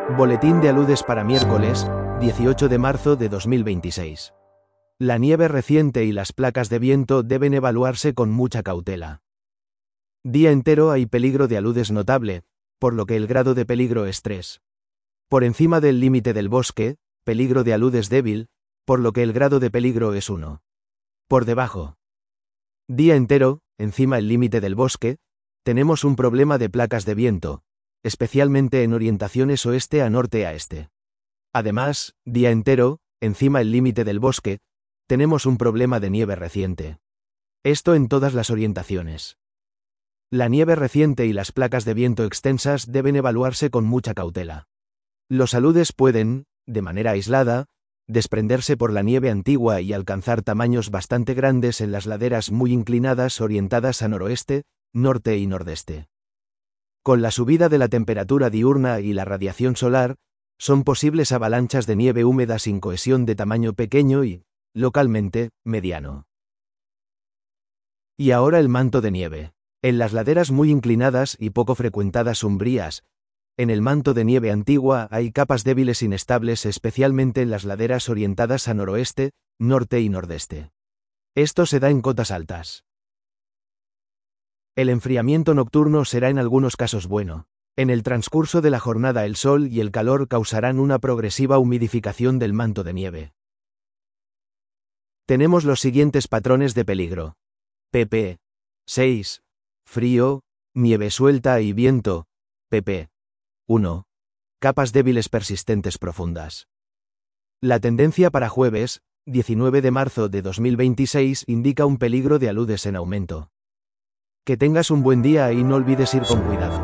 Boletín de aludes para miércoles, 18 de marzo de 2026. La nieve reciente y las placas de viento deben evaluarse con mucha cautela. Día entero hay peligro de aludes notable, por lo que el grado de peligro es 3. Por encima del límite del bosque, peligro de aludes débil, por lo que el grado de peligro es 1. Por debajo. Día entero, encima el límite del bosque, tenemos un problema de placas de viento, especialmente en orientaciones oeste a norte a este. Además, día entero, encima el límite del bosque, tenemos un problema de nieve reciente. Esto en todas las orientaciones. La nieve reciente y las placas de viento extensas deben evaluarse con mucha cautela. Los aludes pueden, de manera aislada, desprenderse por la nieve antigua y alcanzar tamaños bastante grandes en las laderas muy inclinadas orientadas a noroeste, norte y nordeste. Con la subida de la temperatura diurna y la radiación solar, son posibles avalanchas de nieve húmeda sin cohesión de tamaño pequeño y, localmente, mediano. Y ahora el manto de nieve. En las laderas muy inclinadas y poco frecuentadas umbrías, en el manto de nieve antigua hay capas débiles inestables especialmente en las laderas orientadas a noroeste, norte y nordeste. Esto se da en cotas altas. El enfriamiento nocturno será en algunos casos bueno. En el transcurso de la jornada el sol y el calor causarán una progresiva humidificación del manto de nieve. Tenemos los siguientes patrones de peligro. pp. 6. Frío, nieve suelta y viento. pp. 1. Capas débiles persistentes profundas. La tendencia para jueves, 19 de marzo de 2026 indica un peligro de aludes en aumento. Que tengas un buen día y no olvides ir con cuidado.